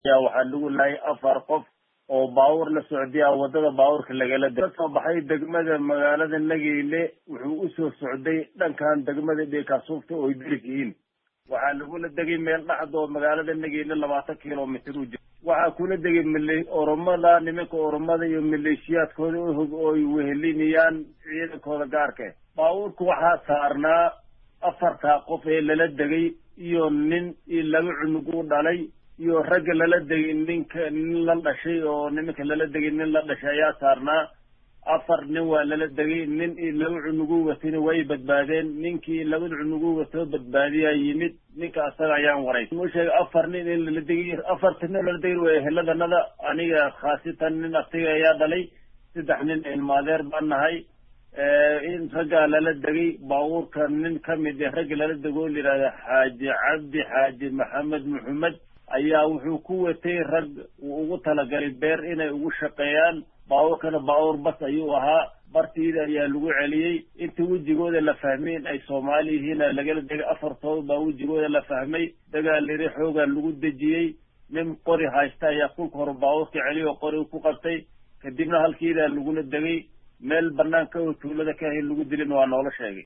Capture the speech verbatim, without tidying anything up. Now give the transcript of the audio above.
yaa waxaa lagu laayay afar qof oo baawur la socday wadada baawurka lagala soo baxay degmada magaalada Nageyle wuxuu u soo socday dhankan degmada Beekaasuufta oo dirkiin waxaa lagu la degay meel dhaxdo magaalada Nageyle labaatan kiiloomitir u jiro waxaa kula degay milay oromada nimanka oromada iyo maleeshiyaadkooda oo ay wehelinayaan ciidankooda gaarka baawurku waxaa saarnaa afarta qof ee lala degay iyo nin iyo laba cunug u dhalay iyo rag lala degay ninka nin la dhashay oo nimanka lala degay nin la dhashay ayaa saarnaa afar nin waa lala degay nin iyo laba cunug watay way badbaadeen ninkii laba cunug wato badbaadiya yimid ninka asaga ayaan waray uu sheegay afar nin in lala degay afar nin lala degay way heladanada aniga khaasatan nin asaga ayaa dhalay saddex nin ilmaadeer baan nahay in ragga lala degay baawurka nin kamid ah ragga lala dego liraada xaaji cabdi xaaji maxamed maxamed ayaa wuxuu ku watay rag ugu talagalay beer inay ugu shaqeeyaan baawurkana baawur bas ayuu ahaa bartiida ayaa lagu celiyay inta wajigooda la fahmay in ay Soomaali yihiin lagala degay afartood baa wajigooda la fahmay dagaal liri xooga lagu dajiyay nin qori haysta ayaa kulka hor baawurka celiyo qori ku qabtay kadibna halkiida lagu la degay meel banaanka oo tuulada ka hay lagu dilin waa noola sheegay